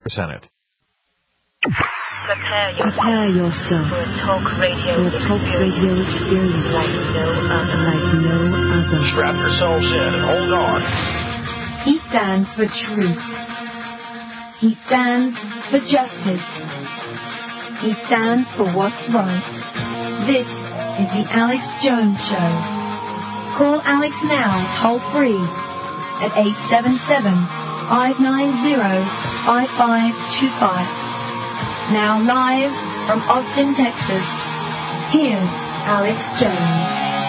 Senate. Prepare yourself for a talk radio experience like no other. Strap yourselves in and hold on. He stands for truth. He stands for justice. He stands for what's right. This is the Alex Jones Show. Call Alex now, toll free, at 877-590-5525. Now live from Austin, Texas, here's Alex Jones.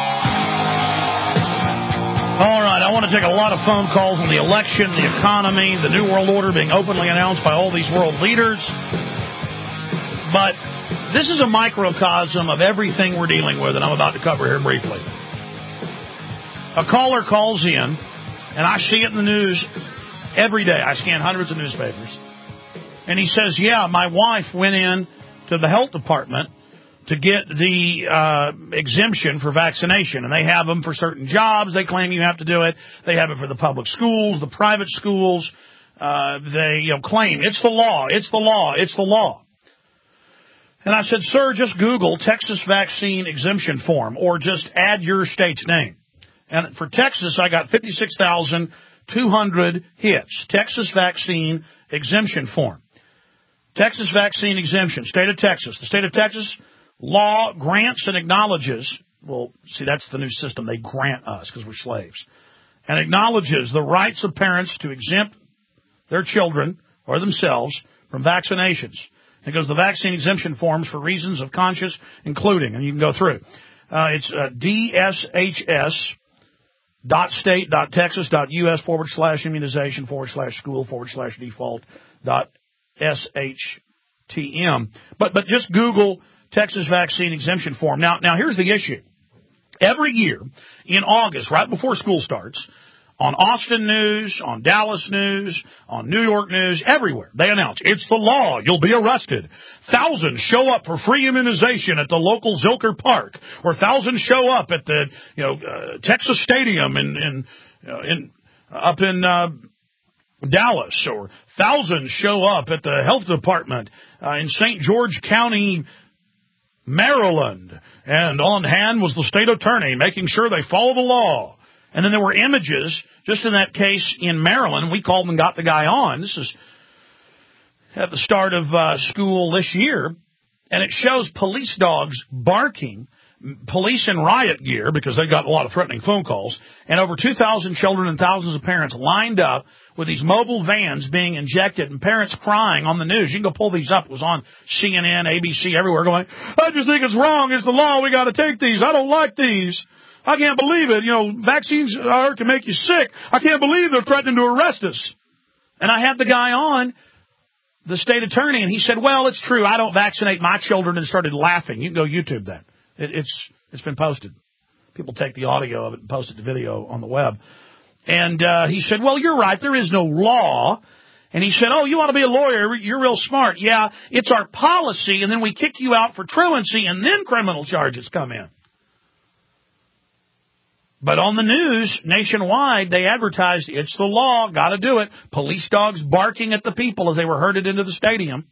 All right, I want to take a lot of phone calls on the election, the economy, the New World Order being openly announced by all these world leaders. But this is a microcosm of everything we're dealing with, and I'm about to cover here briefly. A caller calls in, and I see it in the news every day. I scan hundreds of newspapers. And he says, yeah, my wife went in to the health department to get the exemption for vaccination. And they have them for certain jobs. They claim you have to do it. They have it for the public schools, the private schools. They claim it's the law. It's the law. It's the law. And I said, sir, just Google Texas vaccine exemption form or just add your state's name. And for Texas, I got 56,200 hits. Texas vaccine exemption form. Texas vaccine exemption, state of Texas. The state of Texas law grants and acknowledges, well, see, that's the new system. They grant us because we're slaves. And acknowledges the rights of parents to exempt their children or themselves from vaccinations. It goes the vaccine exemption forms for reasons of conscience, including, and you can go through. It's DSHS.state.texas.us/immunization/school/default.SHTM. But just Google Texas vaccine exemption form. Now here's the issue. Every year in August, right before school starts, on Austin News, on Dallas News, on New York News, everywhere, they announce, it's the law, you'll be arrested. Thousands show up for free immunization at the local Zilker Park, or thousands show up at the Texas Stadium up in Dallas, or thousands show up at the health department in St. George County, Maryland, and on hand was the state attorney making sure they follow the law. And then there were images, just in that case in Maryland. We called and got the guy on. This is at the start of school this year. And it shows police dogs barking, police in riot gear, because they got a lot of threatening phone calls, and over 2,000 children and thousands of parents lined up with these mobile vans being injected and parents crying on the news. You can go pull these up. It was on CNN, ABC, everywhere, going, I just think it's wrong. It's the law. We got to take these. I don't like these. I can't believe it. Vaccines can make you sick. I can't believe they're threatening to arrest us. And I had the guy on, the state attorney, and he said, well, it's true. I don't vaccinate my children, and started laughing. You can go YouTube that. It's been posted. People take the audio of it and post it to video on the web. And he said, well, you're right. There is no law. And he said, oh, you want to be a lawyer. You're real smart. Yeah, it's our policy, and then we kick you out for truancy, and then criminal charges come in. But on the news, nationwide, they advertised, it's the law, got to do it. Police dogs barking at the people as they were herded into the stadium.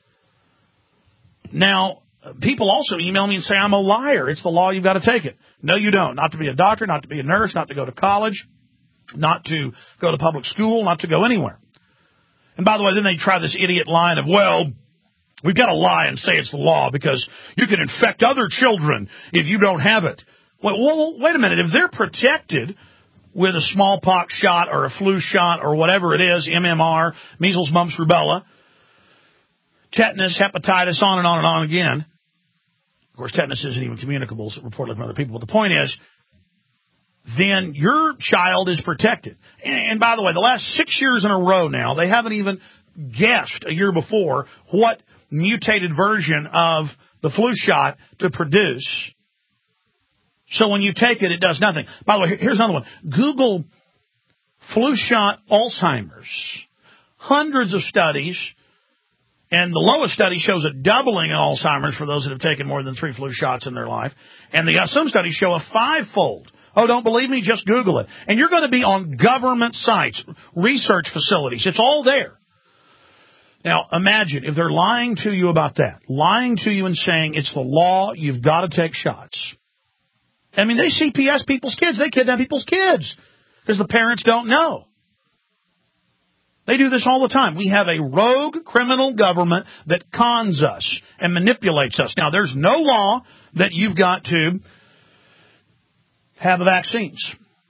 Now, people also email me and say, I'm a liar. It's the law, you've got to take it. No, you don't. Not to be a doctor, not to be a nurse, not to go to college, not to go to public school, not to go anywhere. And by the way, then they try this idiot line of, well, we've got to lie and say it's the law because you can infect other children if you don't have it. Well, wait a minute. If they're protected with a smallpox shot or a flu shot or whatever it is, MMR, measles, mumps, rubella, tetanus, hepatitis, on and on and on again. Of course, tetanus isn't even communicable, so reportedly from other people. But the point is, then your child is protected. And by the way, the last 6 years in a row now, they haven't even guessed a year before what mutated version of the flu shot to produce. So when you take it, it does nothing. By the way, here's another one. Google flu shot Alzheimer's. Hundreds of studies, and the lowest study shows a doubling in Alzheimer's for those that have taken more than 3 flu shots in their life. And some studies show a 5-fold. Oh, don't believe me? Just Google it. And you're going to be on government sites, research facilities. It's all there. Now, imagine if they're lying to you about that, lying to you and saying it's the law, you've got to take shots. I mean, they CPS people's kids. They kidnap people's kids because the parents don't know. They do this all the time. We have a rogue criminal government that cons us and manipulates us. Now, there's no law that you've got to have vaccines.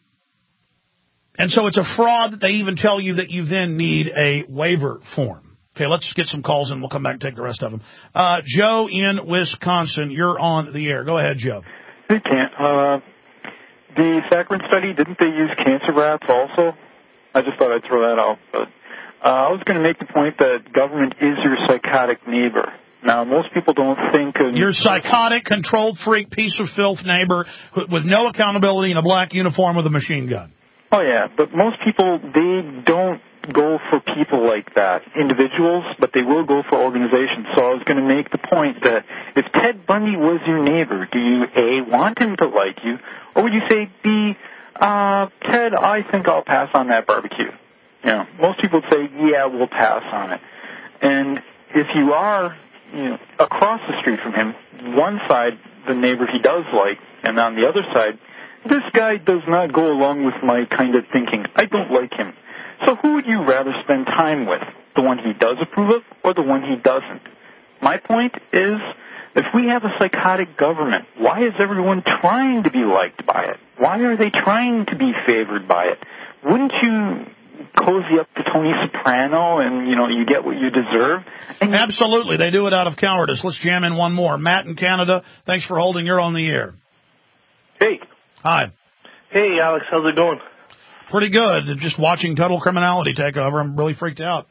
And so it's a fraud that they even tell you that you then need a waiver form. Okay, let's get some calls and we'll come back and take the rest of them. Joe in Wisconsin, you're on the air. Go ahead, Joe. Hey, Kent. The Saccharin study, didn't they use cancer rats also? I just thought I'd throw that out. But I was going to make the point that government is your psychotic neighbor. Now, most people don't think of... Your psychotic, controlled freak, piece of filth neighbor with no accountability in a black uniform with a machine gun. Oh, yeah, but most people, they don't go for people like that, individuals, but they will go for organizations. So I was going to make the point that if Ted Bundy was your neighbor, do you, A, want him to like you, or would you say, B, Ted, I think I'll pass on that barbecue? You know, most people would say, yeah, we'll pass on it. And if you are, you know, across the street from him, one side, the neighbor he does like, and on the other side, this guy does not go along with my kind of thinking. I don't like him. So who would you rather spend time with? The one he does approve of or the one he doesn't? My point is, if we have a psychotic government, why is everyone trying to be liked by it? Why are they trying to be favored by it? Wouldn't you cozy up to Tony Soprano and, you know, you get what you deserve? Absolutely. They do it out of cowardice. Let's jam in one more. Matt in Canada, thanks for holding. You're on the air. Hey. Hi. Hey, Alex. How's it going? Pretty good. Just watching total criminality take over. I'm really freaked out.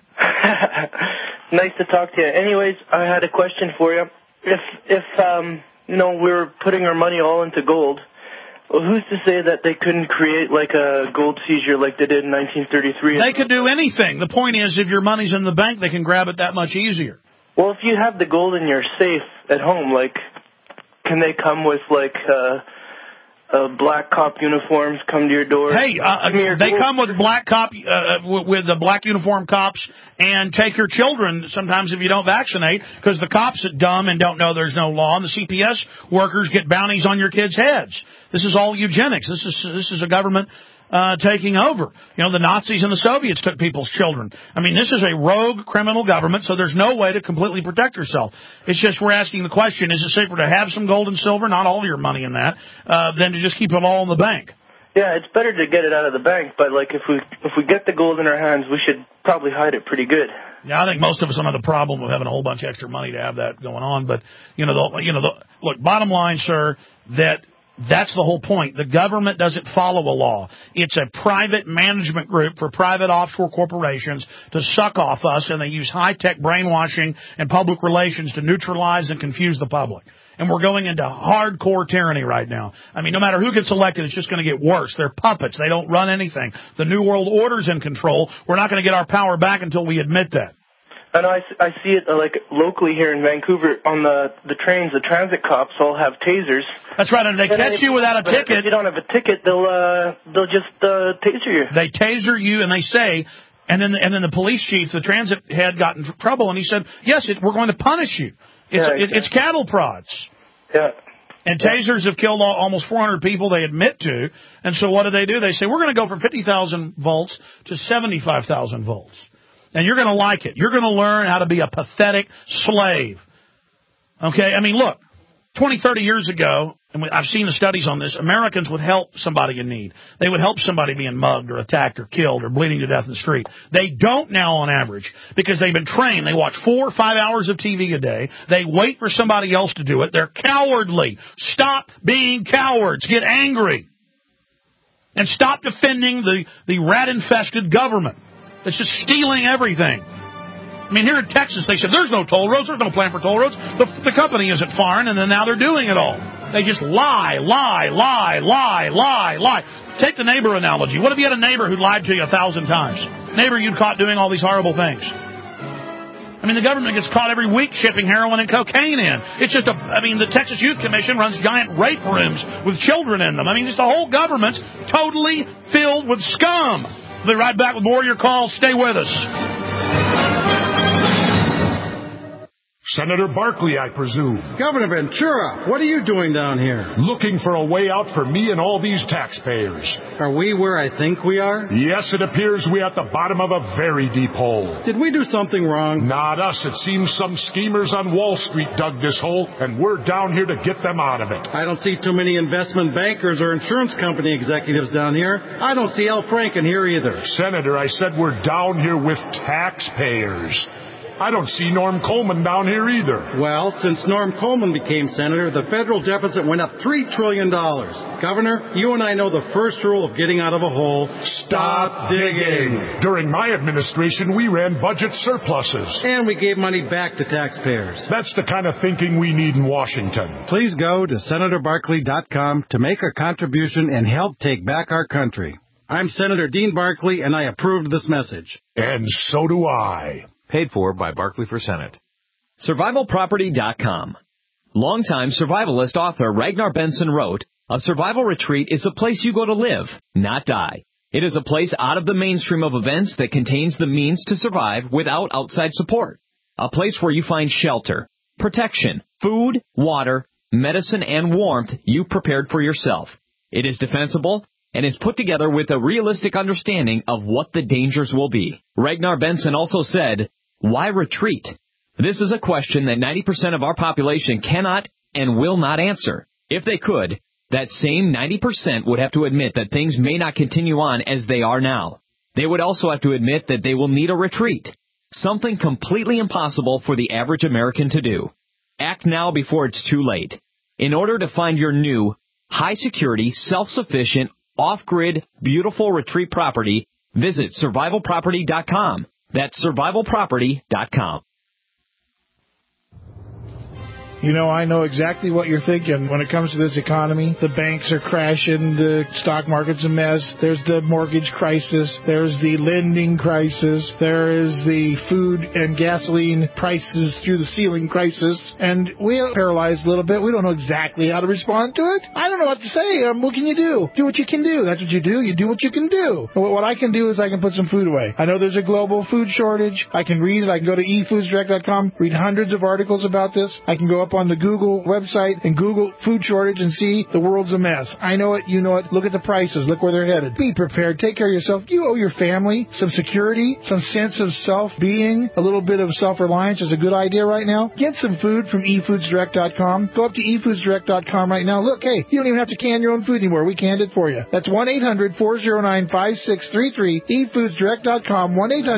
Nice to talk to you. Anyways, I had a question for you. If you know, we're putting our money all into gold, well, who's to say that they couldn't create like a gold seizure like they did in 1933? They could do anything. The point is, if your money's in the bank, they can grab it that much easier. Well, if you have the gold in your safe at home, like, can they come with like black cop uniforms, come to your door? Hey, they come with black cop with the black uniform cops and take your children sometimes if you don't vaccinate, because the cops are dumb and don't know there's no law, and the CPS workers get bounties on your kids' heads. This is all eugenics. This is a government taking over. You know, the Nazis and the Soviets took people's children. I mean, this is a rogue criminal government, so there's no way to completely protect yourself. It's just we're asking the question, is it safer to have some gold and silver, not all of your money in that, than to just keep it all in the bank? Yeah, it's better to get it out of the bank, but like if we get the gold in our hands, we should probably hide it pretty good. Yeah, I think most of us don't have the problem of having a whole bunch of extra money to have that going on, but look, bottom line, sir, that's the whole point. The government doesn't follow a law. It's a private management group for private offshore corporations to suck off us, and they use high-tech brainwashing and public relations to neutralize and confuse the public. And we're going into hardcore tyranny right now. I mean, no matter who gets elected, it's just going to get worse. They're puppets. They don't run anything. The New World Order's in control. We're not going to get our power back until we admit that. And I see it like locally here in Vancouver on the trains. The transit cops all have tasers. That's right, and they catch you without a ticket. If you don't have a ticket, they'll just taser you. They taser you, and they say, and then the police chief, the transit head, got in trouble, and he said, "Yes, we're going to punish you. It's cattle prods." Yeah. And tasers have killed almost 400 people. They admit to, and so what do? They say we're going to go from 50,000 volts to 75,000 volts. And you're going to like it. You're going to learn how to be a pathetic slave. Okay? I mean, look, 20, 30 years ago, and I've seen the studies on this, Americans would help somebody in need. They would help somebody being mugged or attacked or killed or bleeding to death in the street. They don't now on average because they've been trained. They watch 4 or 5 hours of TV a day. They wait for somebody else to do it. They're cowardly. Stop being cowards. Get angry. And stop defending the rat-infested government. It's just stealing everything. I mean, here in Texas, they said, there's no toll roads. There's no plan for toll roads. The company isn't foreign, and then now they're doing it all. They just lie. Take the neighbor analogy. What if you had a neighbor who lied to you 1,000 times? Neighbor you'd caught doing all these horrible things. I mean, the government gets caught every week shipping heroin and cocaine in. It's just the Texas Youth Commission runs giant rape rooms with children in them. I mean, just the whole government's totally filled with scum. We'll be right back with more of your calls. Stay with us. Senator Barkley, I presume. Governor Ventura, what are you doing down here? Looking for a way out for me and all these taxpayers. Are we where I think we are? Yes, it appears we're at the bottom of a very deep hole. Did we do something wrong? Not us. It seems some schemers on Wall Street dug this hole, and we're down here to get them out of it. I don't see too many investment bankers or insurance company executives down here. I don't see Al Franken here either. Senator, I said we're down here with taxpayers. I don't see Norm Coleman down here either. Well, since Norm Coleman became senator, the federal deficit went up $3 trillion. Governor, you and I know the first rule of getting out of a hole. Stop digging. During my administration, we ran budget surpluses. And we gave money back to taxpayers. That's the kind of thinking we need in Washington. Please go to SenatorBarkley.com to make a contribution and help take back our country. I'm Senator Dean Barkley, and I approved this message. And so do I. Paid for by Barkley for Senate. SurvivalProperty.com. Longtime survivalist author Ragnar Benson wrote, "A survival retreat is a place you go to live, not die. It is a place out of the mainstream of events that contains the means to survive without outside support. A place where you find shelter, protection, food, water, medicine, and warmth you've prepared for yourself. It is defensible and is put together with a realistic understanding of what the dangers will be." Ragnar Benson also said, "Why retreat? This is a question that 90% of our population cannot and will not answer. If they could, that same 90% would have to admit that things may not continue on as they are now. They would also have to admit that they will need a retreat, something completely impossible for the average American to do. Act now before it's too late. In order to find your new, high-security, self-sufficient, off-grid, beautiful retreat property, visit survivalproperty.com. That's survivalproperty.com. You know, I know exactly what you're thinking when it comes to this economy. The banks are crashing, the stock market's a mess, there's the mortgage crisis, there's the lending crisis, there is the food and gasoline prices through the ceiling crisis, and we're paralyzed a little bit. We don't know exactly how to respond to it. I don't know what to say. What can you do? Do what you can do. That's what you do. You do what you can do. What I can do is I can put some food away. I know there's a global food shortage. I can read it. I can go to efoodsdirect.com, read hundreds of articles about this. I can go up on the Google website and Google food shortage and see the world's a mess. I know it, you know it. Look at the prices. Look where they're headed. Be prepared. Take care of yourself. You owe your family some security, some sense of self-being. A little bit of self-reliance is a good idea right now. Get some food from efoodsdirect.com. Go up to efoodsdirect.com right now. Look, hey, you don't even have to can your own food anymore. We canned it for you. That's 1-800-409-5633. efoodsdirect.com.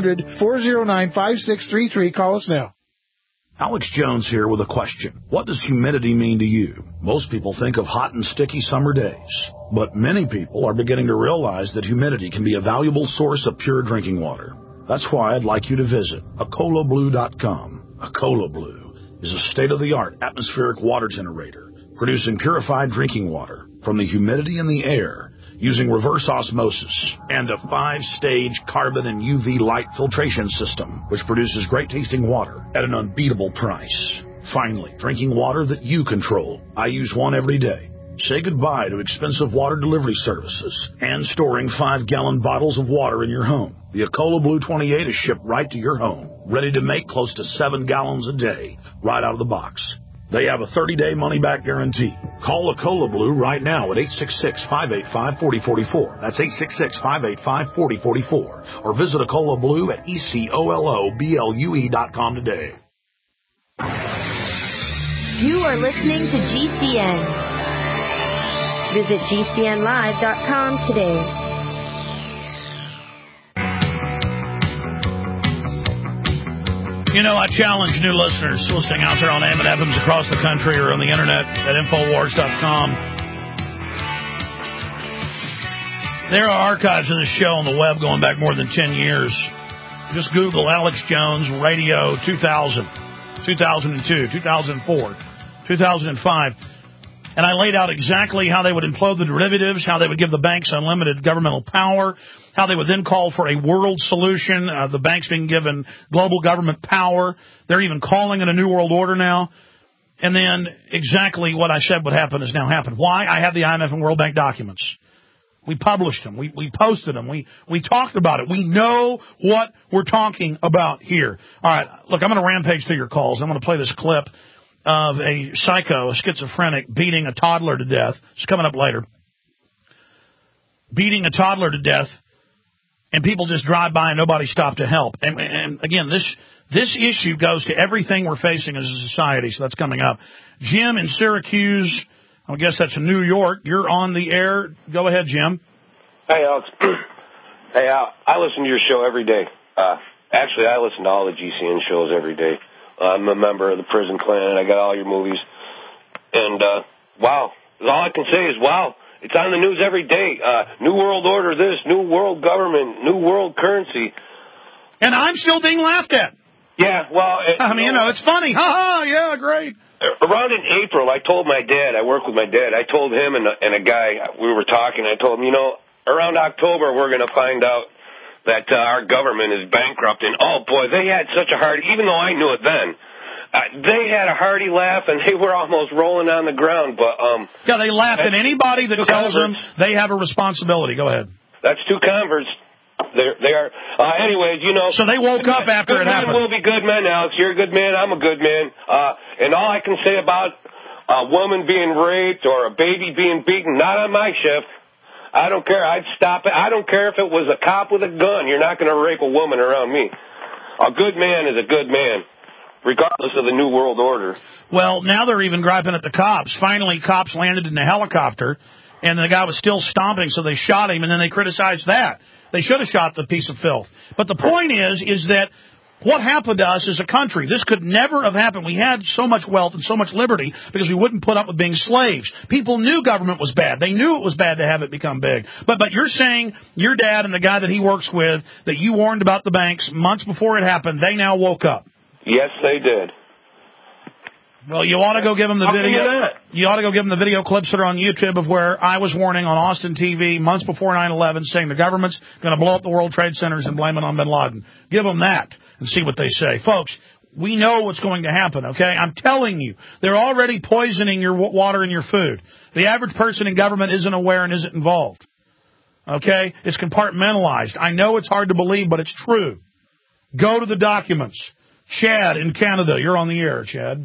1-800-409-5633. Call us now. Alex Jones here with a question. What does humidity mean to you? Most people think of hot and sticky summer days, but many people are beginning to realize that humidity can be a valuable source of pure drinking water. That's why I'd like you to visit AcolaBlue.com. Acola Blue is a state-of-the-art atmospheric water generator, producing purified drinking water from the humidity in the air using reverse osmosis and a 5-stage carbon and UV light filtration system, which produces great-tasting water at an unbeatable price. Finally, drinking water that you control. I use one every day. Say goodbye to expensive water delivery services and storing 5-gallon bottles of water in your home. The Acola Blue 28 is shipped right to your home, ready to make close to 7 gallons a day, right out of the box. They have a 30-day money-back guarantee. Call Acola Blue right now at 866-585-4044. That's 866-585-4044. Or visit Acola Blue at ECOLOBLUE.com today. You are listening to GCN. Visit GCNlive.com today. You know, I challenge new listeners listening out there on AM and FMs across the country or on the internet at Infowars.com. There are archives of this show on the web going back more than 10 years. Just Google Alex Jones Radio 2000, 2002, 2004, 2005. And I laid out exactly how they would implode the derivatives, how they would give the banks unlimited governmental power, how they would then call for a world solution, the banks being given global government power. They're even calling it a new world order now. And then exactly what I said would happen has now happened. Why? I have the IMF and World Bank documents. We published them. We posted them. We talked about it. We know what we're talking about here. All right, look, I'm going to rampage through your calls. I'm going to play this clip of a psycho, a schizophrenic, beating a toddler to death. It's coming up later. Beating a toddler to death, and people just drive by and nobody stopped to help. And again, this issue goes to everything we're facing as a society, so that's coming up. Jim in Syracuse, I guess that's in New York. You're on the air. Go ahead, Jim. Hey, Alex. Hey, I listen to your show every day. Actually, I listen to all the GCN shows every day. I'm a member of the Prison Clan, and I got all your movies. And, wow. All I can say is, wow. It's on the news every day. New World Order this, New World Government, New World Currency. And I'm still being laughed at. Yeah, well... it's funny. Ha-ha, yeah, great. Around in April, I told my dad, I work with my dad, I told him and a guy, we were talking, I told him, around October we're going to find out that our government is bankrupt. And, oh, boy, they had such a hearty, even though I knew it then, they had a hearty laugh and they were almost rolling on the ground. But yeah, they laugh at anybody that tells them they have a responsibility. Go ahead. That's two converts. They are. Anyways, So they woke up after it happened. Good men will be good men, Alex. You're a good man. I'm a good man. And all I can say about a woman being raped or a baby being beaten, not on my shift. I don't care. I'd stop it. I don't care if it was a cop with a gun. You're not going to rape a woman around me. A good man is a good man, regardless of the New World Order. Well, now they're even griping at the cops. Finally, cops landed in a helicopter, and the guy was still stomping, so they shot him, and then they criticized that. They should have shot the piece of filth. But the point is that what happened to us as a country, this could never have happened. We had so much wealth and so much liberty because we wouldn't put up with being slaves. People knew government was bad. They knew it was bad to have it become big. But you're saying your dad and the guy that he works with, that you warned about the banks months before it happened, they now woke up. Yes, they did. Well, you ought to go give them the video. You ought to go give them the video clips that are on YouTube of where I was warning on Austin TV months before 9/11, saying the government's going to blow up the World Trade Centers and blame it on bin Laden. Give them that and see what they say. Folks, we know what's going to happen, okay? I'm telling you, they're already poisoning your water and your food. The average person in government isn't aware and isn't involved, okay? It's compartmentalized. I know it's hard to believe, but it's true. Go to the documents. Chad in Canada, you're on the air, Chad.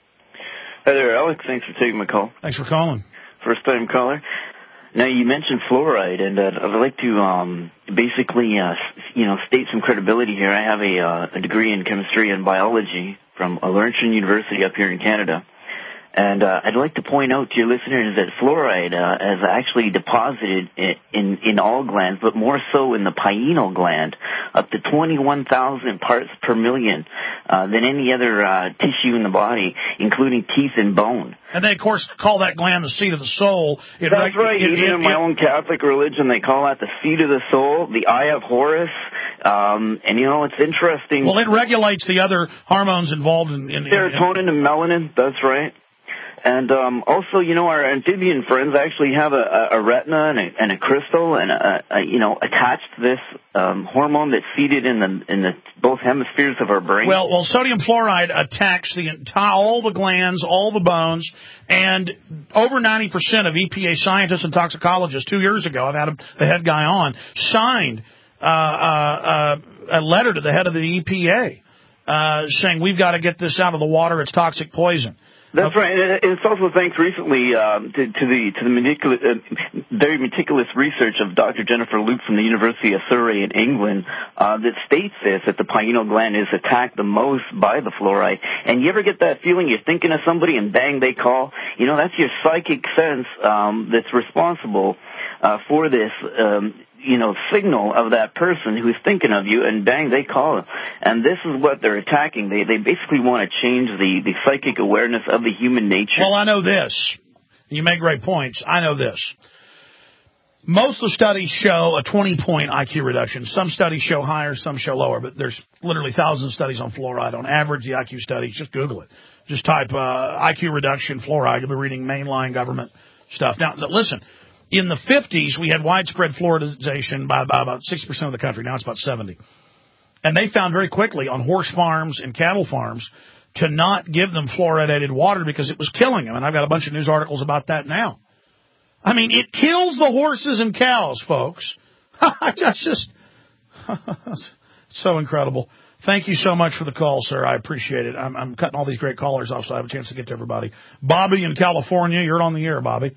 Hi there, Alex. Thanks for taking my call. Thanks for calling. First-time caller. Now, you mentioned fluoride, and I'd like to basically, state some credibility here. I have a degree in chemistry and biology from Laurentian University up here in Canada. And I'd like to point out to your listeners that fluoride is actually deposited in all glands, but more so in the pineal gland, up to 21,000 parts per million than any other tissue in the body, including teeth and bone. And they, of course, call that gland the seat of the soul. That's right. Even in my own Catholic religion, they call that the seat of the soul, the eye of Horus. And, it's interesting. Well, it regulates the other hormones involved in serotonin and melanin. That's right. And also, our amphibian friends actually have a retina and a crystal and attached to this hormone that's seated in the both hemispheres of our brain. Well, sodium fluoride attacks all the glands, all the bones, and over 90% of EPA scientists and toxicologists 2 years ago, I've had the head guy on, signed a letter to the head of the EPA saying we've got to get this out of the water. It's toxic poison. That's right, and it's also thanks recently to the very meticulous research of Dr. Jennifer Luke from the University of Surrey in England that states this, that the pineal gland is attacked the most by the fluoride. And you ever get that feeling you're thinking of somebody and bang, they call? That's your psychic sense that's responsible for this signal of that person who's thinking of you, and bang, they call. And this is what they're attacking. They basically want to change the psychic awareness of the human nature. Well, I know this. You make great points. I know this. Most of the studies show a 20-point IQ reduction. Some studies show higher, some show lower, but there's literally thousands of studies on fluoride. On average, the IQ studies, just Google it. Just type IQ reduction, fluoride. You'll be reading mainline government stuff. Now, listen. In the 50s, we had widespread fluoridization by about 60% of the country. Now it's about 70%. And they found very quickly on horse farms and cattle farms to not give them fluoridated water because it was killing them. And I've got a bunch of news articles about that now. I mean, it kills the horses and cows, folks. That's just so incredible. Thank you so much for the call, sir. I appreciate it. I'm cutting all these great callers off so I have a chance to get to everybody. Bobby in California, you're on the air, Bobby.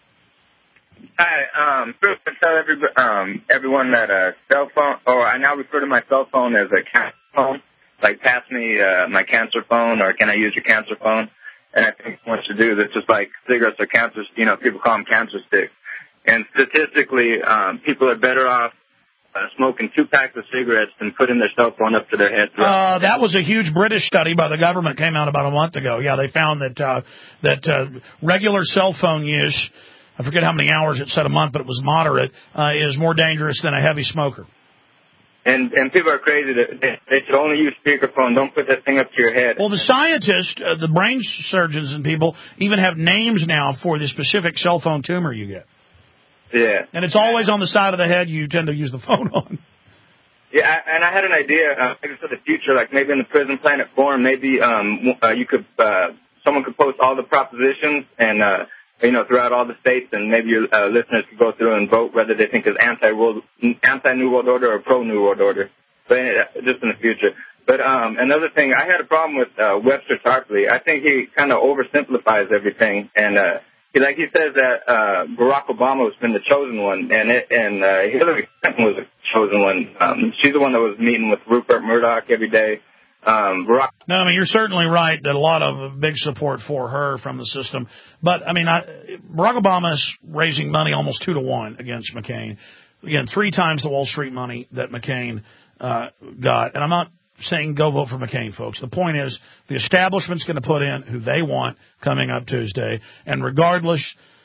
Hi. First, to tell everyone that a cell phone, or I now refer to my cell phone as a cancer phone. Like, pass me my cancer phone, or can I use your cancer phone? And I think what you do, that's just like cigarettes are cancer, people call them cancer sticks. And statistically, people are better off smoking 2 packs of cigarettes than putting their cell phone up to their head. That was a huge British study by the government, came out about a month ago. Yeah, they found that regular cell phone use, I forget how many hours it said a month, but it was moderate, is more dangerous than a heavy smoker. And people are crazy that they should only use speakerphone. Don't put that thing up to your head. Well, the scientists, the brain surgeons and people even have names now for the specific cell phone tumor you get. Yeah. And it's always on the side of the head you tend to use the phone on. Yeah, and I had an idea, maybe for the future, like maybe in the Prison Planet forum, maybe you could, someone could post all the propositions and, throughout all the states, and maybe your listeners could go through and vote whether they think it's anti-New World Order or pro-New World Order, but just in the future. But another thing, I had a problem with Webster Tarpley. I think he kind of oversimplifies everything, and he says that Barack Obama has been the chosen one, and Hillary Clinton was the chosen one. She's the one that was meeting with Rupert Murdoch every day. No, I mean, you're certainly right that a lot of big support for her from the system. But, I mean, Barack Obama is raising money almost 2-to-1 against McCain. Again, 3 times the Wall Street money that McCain got. And I'm not saying go vote for McCain, folks. The point is the establishment's going to put in who they want coming up Tuesday. And regardless,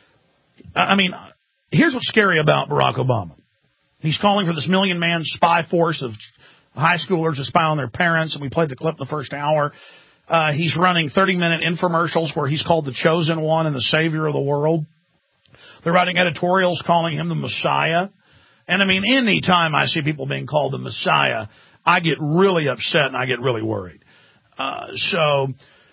I mean, here's what's scary about Barack Obama. He's calling for this 1 million-man spy force of high schoolers to spy on their parents, and we played the clip in the first hour. He's running 30-minute infomercials where he's called the chosen one and the savior of the world. They're writing editorials calling him the Messiah. And, I mean, any time I see people being called the Messiah, I get really upset and I get really worried. So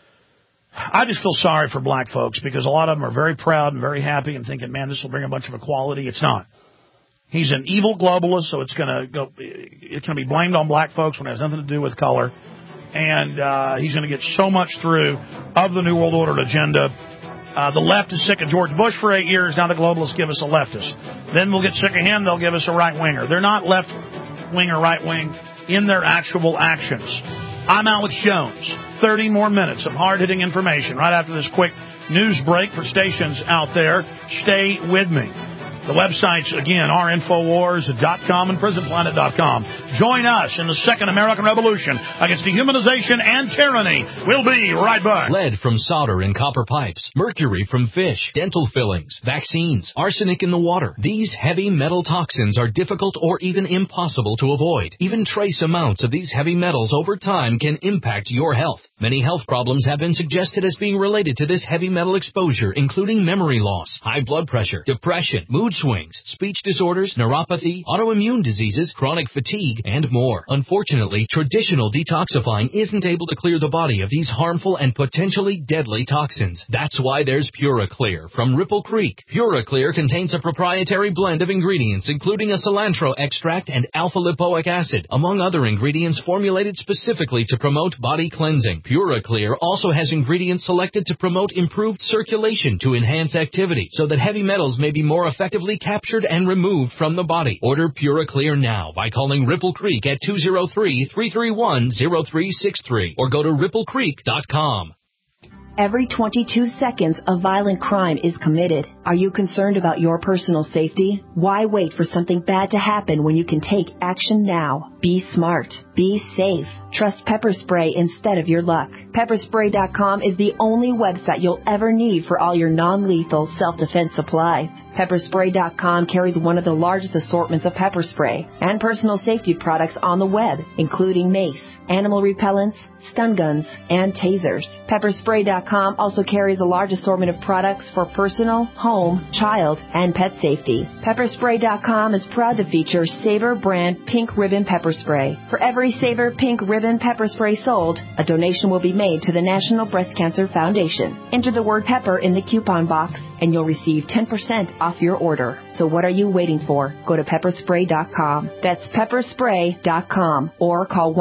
I just feel sorry for black folks because a lot of them are very proud and very happy and thinking, man, this will bring a bunch of equality. It's not. He's an evil globalist, so it's going to be blamed on black folks when it has nothing to do with color. And he's going to get so much through of the New World Order agenda. The left is sick of George Bush for 8 years. Now the globalists give us a leftist. Then we'll get sick of him. They'll give us a right-winger. They're not left-wing or right-wing in their actual actions. I'm Alex Jones. 30 more minutes of hard-hitting information right after this quick news break for stations out there. Stay with me. The websites, again, are Infowars.com and PrisonPlanet.com. Join us in the Second American Revolution against dehumanization and tyranny. We'll be right back. Lead from solder in copper pipes, mercury from fish, dental fillings, vaccines, arsenic in the water. These heavy metal toxins are difficult or even impossible to avoid. Even trace amounts of these heavy metals over time can impact your health. Many health problems have been suggested as being related to this heavy metal exposure, including memory loss, high blood pressure, depression, mood swings, speech disorders, neuropathy, autoimmune diseases, chronic fatigue, and more. Unfortunately, traditional detoxifying isn't able to clear the body of these harmful and potentially deadly toxins. That's why there's PuraClear from Ripple Creek. PuraClear contains a proprietary blend of ingredients, including a cilantro extract and alpha-lipoic acid, among other ingredients formulated specifically to promote body cleansing. PuraClear also has ingredients selected to promote improved circulation to enhance activity, so that heavy metals may be more effectively captured and removed from the body. Order PuraClear now by calling Ripple Creek at 203-331-0363 or go to ripplecreek.com. Every 22 seconds, a violent crime is committed. Are you concerned about your personal safety? Why wait for something bad to happen when you can take action now? Be smart. Be safe. Trust Pepper Spray instead of your luck. Pepperspray.com is the only website you'll ever need for all your non-lethal self-defense supplies. Pepperspray.com carries one of the largest assortments of pepper spray and personal safety products on the web, including mace, animal repellents, stun guns, and tasers. Pepperspray.com also carries a large assortment of products for personal, home, child, and pet safety. Pepperspray.com is proud to feature Sabre brand Pink Ribbon Pepper Spray. For every Sabre Pink Ribbon Pepper Spray sold, a donation will be made to the National Breast Cancer Foundation. Enter the word pepper in the coupon box, and you'll receive 10% off your order. So what are you waiting for? Go to pepperspray.com. That's pepperspray.com or call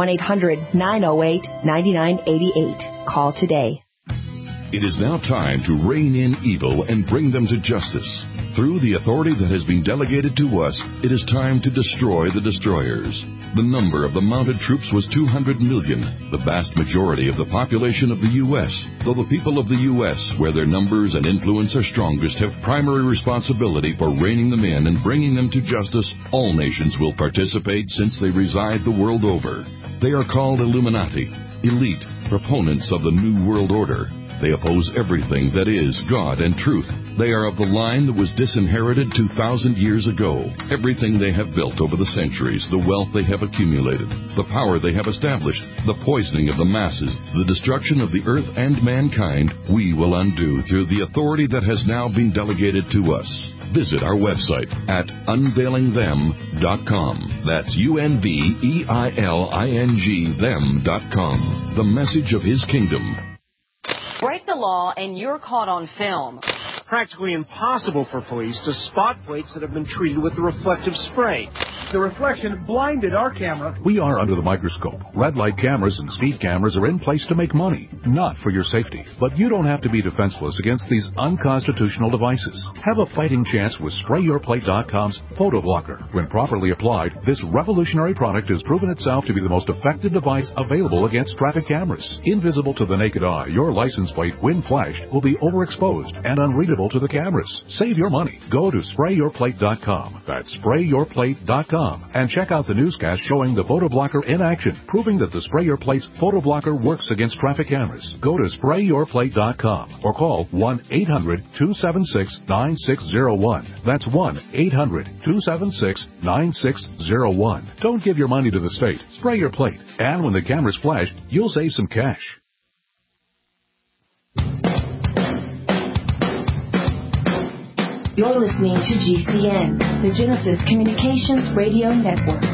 1-800-908-9988. Call today. It is now time to rein in evil and bring them to justice. Through the authority that has been delegated to us, it is time to destroy the destroyers. The number of the mounted troops was 200 million, the vast majority of the population of the U.S. Though the people of the U.S., where their numbers and influence are strongest, have primary responsibility for reining them in and bringing them to justice, all nations will participate since they reside the world over. They are called Illuminati, elite, proponents of the New World Order. They oppose everything that is God and truth. They are of the line that was disinherited 2,000 years ago. Everything they have built over the centuries, the wealth they have accumulated, the power they have established, the poisoning of the masses, the destruction of the earth and mankind, we will undo through the authority that has now been delegated to us. Visit our website at unveilingthem.com. That's UNVEILING them.com. The message of His kingdom. Break the law and you're caught on film. Practically impossible for police to spot plates that have been treated with the reflective spray. The reflection blinded our camera. We are under the microscope. Red light cameras and speed cameras are in place to make money, not for your safety. But you don't have to be defenseless against these unconstitutional devices. Have a fighting chance with SprayYourPlate.com's Photo Blocker. When properly applied, this revolutionary product has proven itself to be the most effective device available against traffic cameras. Invisible to the naked eye, your license plate, when flashed, will be overexposed and unreadable to the cameras. Save your money. Go to SprayYourPlate.com. That's SprayYourPlate.com. And check out the newscast showing the Photo Blocker in action, proving that the Spray Your Plate's Photo Blocker works against traffic cameras. Go to SprayYourPlate.com or call 1-800-276-9601. That's 1-800-276-9601. Don't give your money to the state. Spray your plate. And when the camera's flashed, you'll save some cash. You're listening to GCN, the Genesis Communications Radio Network.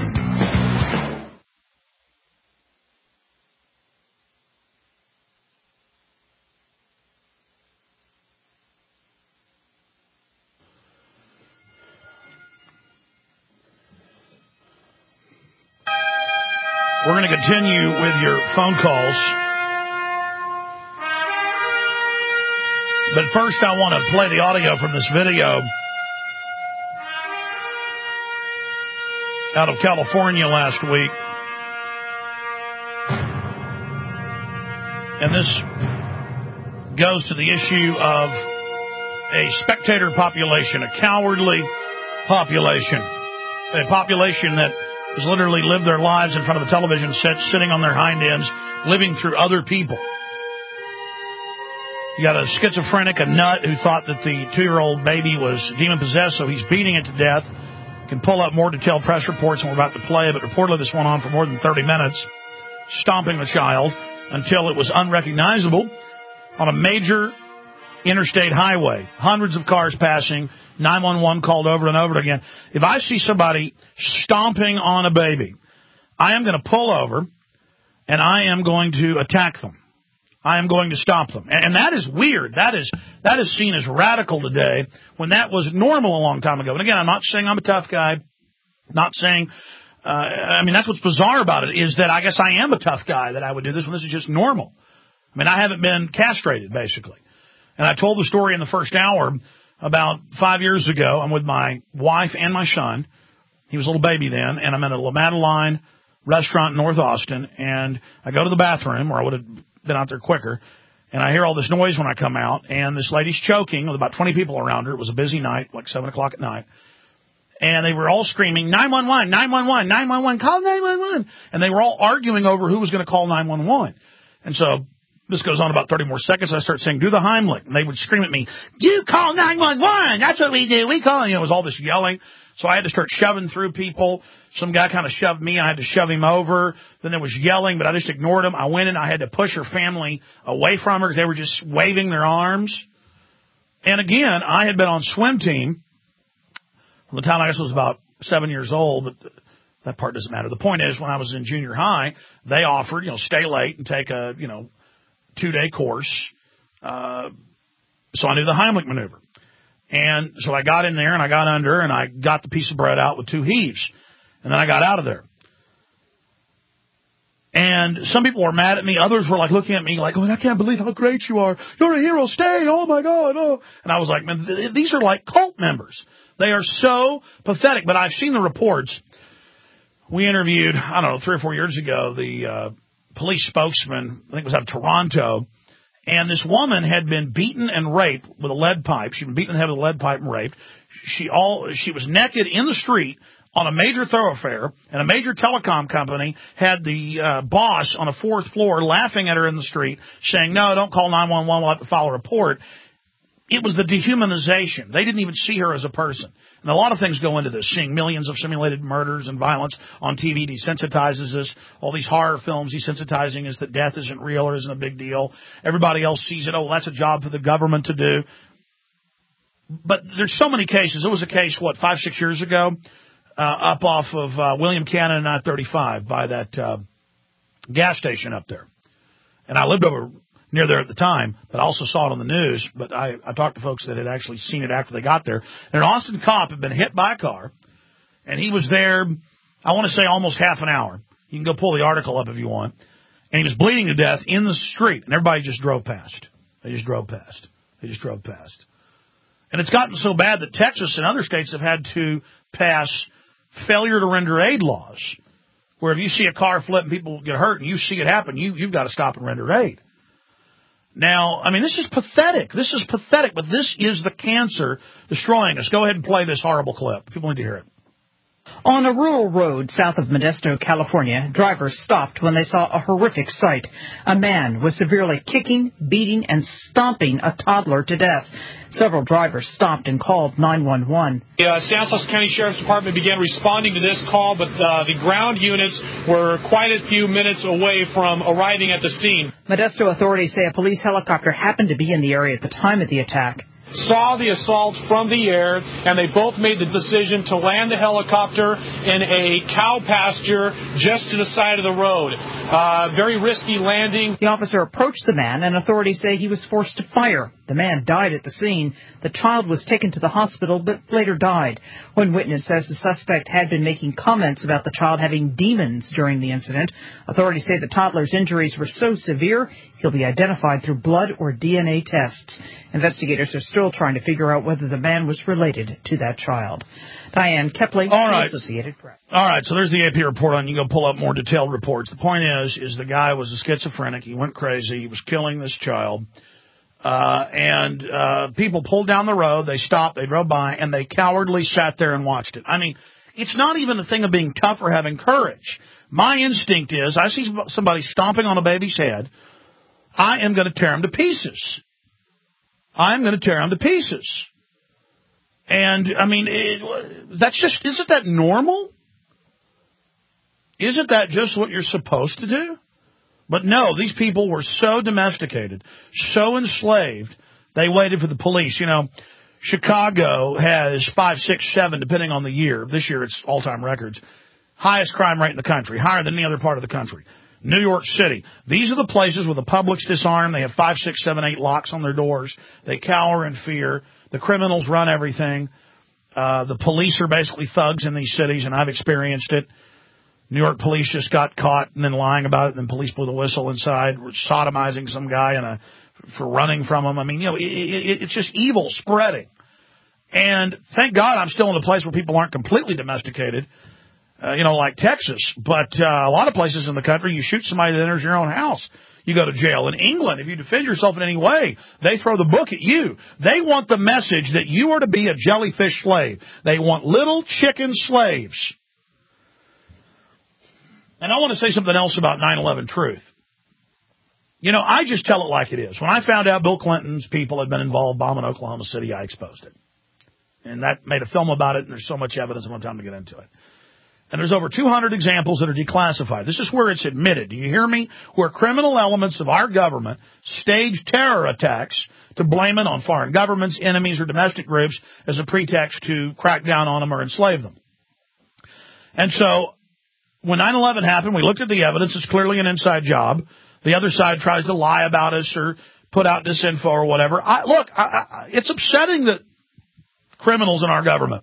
We're going to continue with your phone calls. But first, I want to play the audio from this video out of California last week. And this goes to the issue of a spectator population, a cowardly population, a population that has literally lived their lives in front of a television set, sitting on their hind ends, living through other people. You got a schizophrenic, a nut, who thought that the 2-year-old baby was demon-possessed, so he's beating it to death. Can pull up more detailed press reports than we're about to play, but reportedly this went on for more than 30 minutes, stomping the child until it was unrecognizable on a major interstate highway. Hundreds of cars passing, 911 called over and over again. If I see somebody stomping on a baby, I am going to pull over and I am going to attack them. I am going to stop them. And that is weird. That is seen as radical today when that was normal a long time ago. And again, I'm not saying I'm a tough guy. Not saying, that's what's bizarre about it, is that I guess I am a tough guy that I would do this when this is just normal. I mean, I haven't been castrated, basically. And I told the story in the first hour about 5 years ago. I'm with my wife and my son. He was a little baby then. And I'm at a La Madeleine restaurant in North Austin. And I go to the bathroom, or I would have been out there quicker, and I hear all this noise when I come out, and this lady's choking with about 20 people around her. It was a busy night, like 7 o'clock at night, and they were all screaming, 911, 911, 911, call 911, and they were all arguing over who was going to call 911. And so This goes on about 30 more seconds. I start saying, do the Heimlich. And they would scream at me, you call 911. That's what we do. We call, it was all this yelling. So I had to start shoving through people. Some guy kind of shoved me. I had to shove him over. Then there was yelling, but I just ignored him. I went in. I had to push her family away from her because they were just waving their arms. And again, I had been on swim team from the time I guess I was about 7 years old, but that part doesn't matter. The point is, when I was in junior high, they offered, stay late and take a, 2-day course. So I knew the Heimlich maneuver. And so I got in there and I got under and I got the piece of bread out with 2 heaves. And then I got out of there. And some people were mad at me. Others were like looking at me like, oh, I can't believe how great you are. You're a hero. Stay. Oh, my God. Oh. And I was like, man, these are like cult members. They are so pathetic. But I've seen the reports. We interviewed, 3 or 4 years ago, the police spokesman, I think it was out of Toronto. And this woman had been beaten and raped with a lead pipe. She'd been beaten in the head with a lead pipe and raped. She was naked in the street on a major thoroughfare, and a major telecom company had the boss on a 4th floor laughing at her in the street, saying, no, don't call 911, we'll have to file a report. It was the dehumanization. They didn't even see her as a person. And a lot of things go into this. Seeing millions of simulated murders and violence on TV desensitizes us. All these horror films desensitizing us that death isn't real or isn't a big deal. Everybody else sees it. Oh, that's a job for the government to do. But there's so many cases. There was a case, 5-6 years ago, up off of William Cannon and I-35 by that gas station up there. And I lived over near there at the time, but I also saw it on the news. But I talked to folks that had actually seen it after they got there. And an Austin cop had been hit by a car, and he was there, I want to say almost half an hour. You can go pull the article up if you want. And he was bleeding to death in the street, and everybody just drove past. They just drove past. And it's gotten so bad that Texas and other states have had to pass failure to render aid laws, where if you see a car flip and people get hurt and you see it happen, you've got to stop and render aid. Now, this is pathetic. But this is the cancer destroying us. Go ahead and play this horrible clip. People need to hear it. On a rural road south of Modesto, California, drivers stopped when they saw a horrific sight. A man was severely kicking, beating, and stomping a toddler to death. Several drivers stopped and called 911. The Stanislaus County Sheriff's Department began responding to this call, but the ground units were quite a few minutes away from arriving at the scene. Modesto authorities say a police helicopter happened to be in the area at the time of the attack. Saw the assault from the air, and they both made the decision to land the helicopter in a cow pasture just to the side of the road. Very risky landing. The officer approached the man, and authorities say he was forced to fire. The man died at the scene. The child was taken to the hospital, but later died. One witness says the suspect had been making comments about the child having demons during the incident. Authorities say the toddler's injuries were so severe, he'll be identified through blood or DNA tests. Investigators are still trying to figure out whether the man was related to that child. Diane Kepley, Associated Press. All right, so there's the AP report on. You can go pull up more detailed reports. The point is the guy was a schizophrenic. He went crazy. He was killing this child. And people pulled down the road. They stopped. They drove by, and they cowardly sat there and watched it. It's not even a thing of being tough or having courage. My instinct is I see somebody stomping on a baby's head. I am going to tear him to pieces. And, that's just, isn't that normal? Isn't that just what you're supposed to do? But no, these people were so domesticated, so enslaved, they waited for the police. Chicago has 5, 6, 7, depending on the year. This year it's all-time records. Highest crime rate in the country, higher than any other part of the country. New York City. These are the places where the public's disarmed. They have 5, 6, 7, 8 locks on their doors. They cower in fear. The criminals run everything. The police are basically thugs in these cities, and I've experienced it. New York police just got caught and then lying about it, and then police blew the whistle inside, sodomizing some guy for running from him. It's just evil spreading. And thank God I'm still in a place where people aren't completely domesticated. Like Texas. But a lot of places in the country, you shoot somebody that enters your own house, you go to jail. In England, if you defend yourself in any way, they throw the book at you. They want the message that you are to be a jellyfish slave. They want little chicken slaves. And I want to say something else about 9/11 truth. You know, I just tell it like it is. When I found out Bill Clinton's people had been involved bombing Oklahoma City, I exposed it. And that made a film about it, and there's so much evidence, I don't have time to get into it. And there's over 200 examples that are declassified. This is where it's admitted. Do you hear me? Where criminal elements of our government stage terror attacks to blame it on foreign governments, enemies, or domestic groups as a pretext to crack down on them or enslave them. And so when 9/11 happened, we looked at the evidence. It's clearly an inside job. The other side tries to lie about us or put out disinfo or whatever. It's upsetting that criminals in our government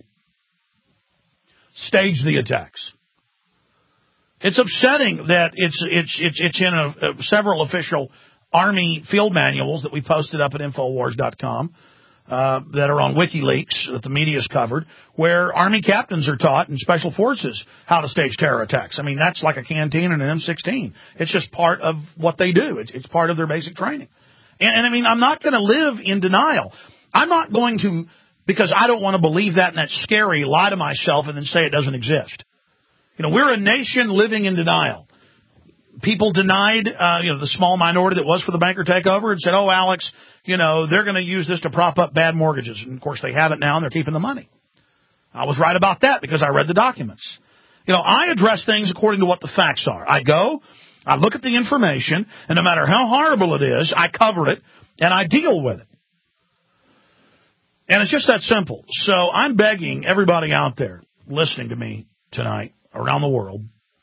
stage the attacks. It's upsetting that it's in several official Army field manuals that we posted up at Infowars.com that are on WikiLeaks that the media's covered, where Army captains are taught in Special Forces how to stage terror attacks. I mean, that's like a canteen and an M16. It's just part of what they do. It's part of their basic training. And I mean, I'm not going to live in denial. I'm not going to, because I don't want to believe that and that's scary, lie to myself and then say it doesn't exist. You know, we're a nation living in denial. People denied, the small minority that was for the banker takeover and said, oh, Alex, they're going to use this to prop up bad mortgages. And, of course, they haven't now, and they're keeping the money. I was right about that because I read the documents. I address things according to what the facts are. I look at the information, and no matter how horrible it is, I cover it, and I deal with it. And it's just that simple. So I'm begging everybody out there listening to me tonight around the world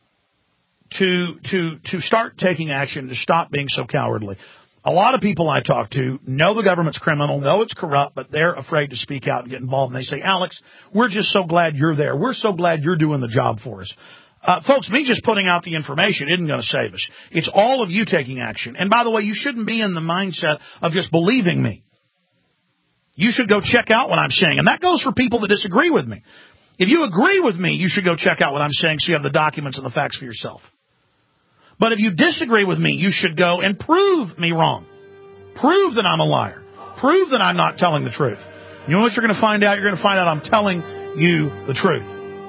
to start taking action, to stop being so cowardly. A lot of people I talk to know the government's criminal, know it's corrupt, but they're afraid to speak out and get involved. And they say, Alex, we're just so glad you're there. We're so glad you're doing the job for us. Folks, me just putting out the information isn't going to save us. It's all of you taking action. And by the way, you shouldn't be in the mindset of just believing me. You should go check out what I'm saying. And that goes for people that disagree with me. If you agree with me, you should go check out what I'm saying so you have the documents and the facts for yourself. But if you disagree with me, you should go and prove me wrong. Prove that I'm a liar. Prove that I'm not telling the truth. You know what you're going to find out? You're going to find out I'm telling you the truth.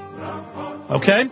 Okay?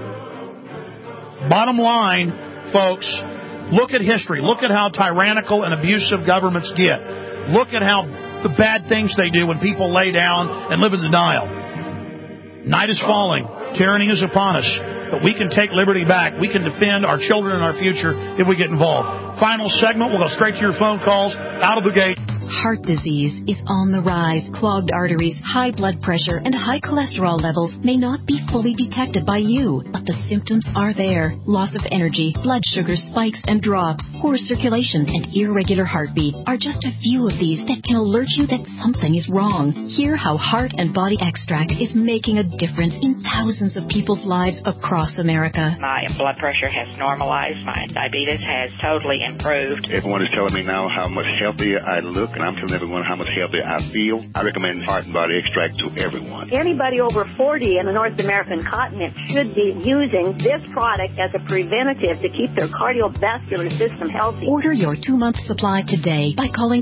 Bottom line, folks, look at history. Look at how tyrannical and abusive governments get. Look at how the bad things they do when people lay down and live in denial. Night is falling. Tyranny is upon us. But we can take liberty back. We can defend our children and our future if we get involved. Final segment. We'll go straight to your phone calls. Out of the gate. Heart disease is on the rise. Clogged arteries, high blood pressure, and high cholesterol levels may not be fully detected by you, but the symptoms are there. Loss of energy, blood sugar spikes and drops, poor circulation, and irregular heartbeat are just a few of these that can alert you that something is wrong. Hear how Heart and Body Extract is making a difference in thousands of people's lives across America. My blood pressure has normalized. My diabetes has totally improved. Everyone is telling me now how much healthier I look, and I'm telling everyone how much healthier I feel. I recommend Heart and Body Extract to everyone. Anybody over 40 in the North American continent should be using this product as a preventative to keep their cardiovascular system healthy. Order your 2-month supply today by calling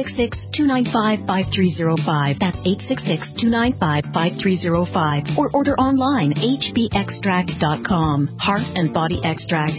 866-295-5305. That's 866-295-5305. Or order online, hbextract.com. Heart and Body Extract,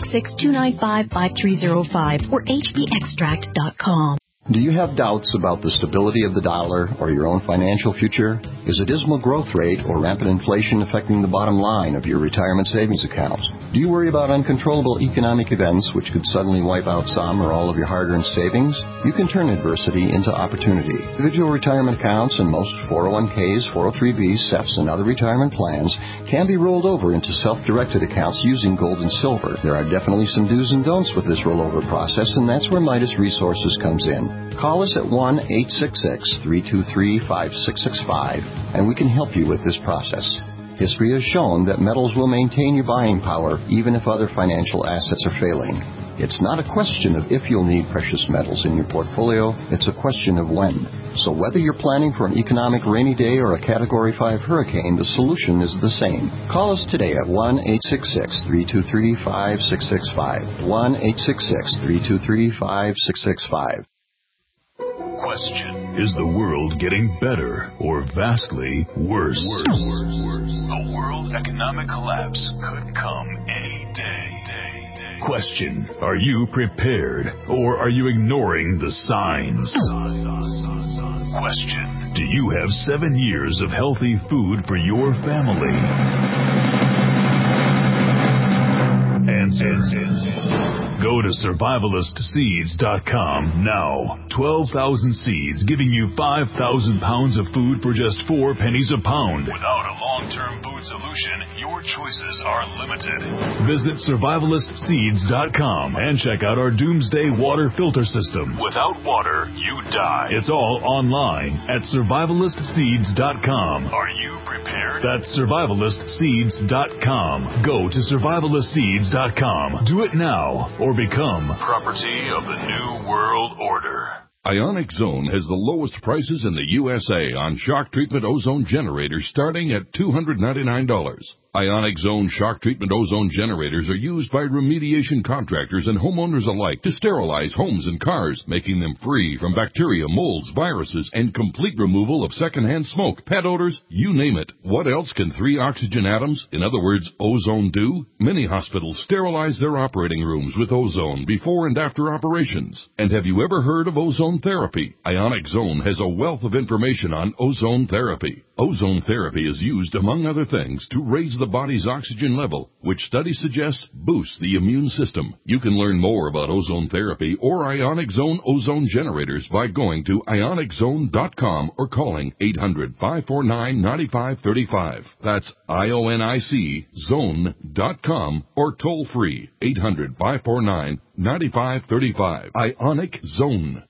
866-295-5305 or hbextract.com. Do you have doubts about the stability of the dollar or your own financial future? Is a dismal growth rate or rampant inflation affecting the bottom line of your retirement savings accounts? Do you worry about uncontrollable economic events which could suddenly wipe out some or all of your hard-earned savings? You can turn adversity into opportunity. Individual retirement accounts and most 401ks, 403bs, SEFs, and other retirement plans can be rolled over into self-directed accounts using gold and silver. There are definitely some do's and don'ts with this rollover process, and that's where Midas Resources comes in. Call us at 1-866-323-5665, and we can help you with this process. History has shown that metals will maintain your buying power even if other financial assets are failing. It's not a question of if you'll need precious metals in your portfolio, it's a question of when. So whether you're planning for an economic rainy day or a Category 5 hurricane, the solution is the same. Call us today at 1-866-323-5665. 1-866-323-5665. Question: is the world getting better or vastly worse? A world economic collapse could come any day. Question: are you prepared, or are you ignoring the signs? Question: do you have 7 years of healthy food for your family? Answer: go to survivalistseeds.com now. 12,000 seeds giving you 5,000 pounds of food for just 4 pennies a pound. Without a long-term food solution, your choices are limited. Visit survivalistseeds.com and check out our Doomsday Water Filter System. Without water, you die. It's all online at survivalistseeds.com. Are you prepared? That's survivalistseeds.com. Go to survivalistseeds.com. Do it now, or become property of the New World Order. Ionic Zone has the lowest prices in the USA on shock treatment ozone generators starting at $299. Ionic Zone shock treatment ozone generators are used by remediation contractors and homeowners alike to sterilize homes and cars, making them free from bacteria, molds, viruses, and complete removal of secondhand smoke, pet odors, you name it. What else can 3 oxygen atoms, in other words, ozone, do? Many hospitals sterilize their operating rooms with ozone before and after operations. And have you ever heard of ozone therapy? Ionic Zone has a wealth of information on ozone therapy. Ozone therapy is used, among other things, to raise the body's oxygen level, which studies suggest boosts the immune system. You can learn more about ozone therapy or Ionic Zone ozone generators by going to ioniczone.com or calling 800-549-9535. That's IONIC zone.com or toll free 800-549-9535. Ionic Zone.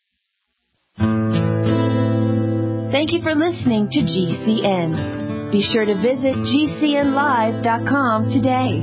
Thank you for listening to GCN. Be sure to visit GCNlive.com today.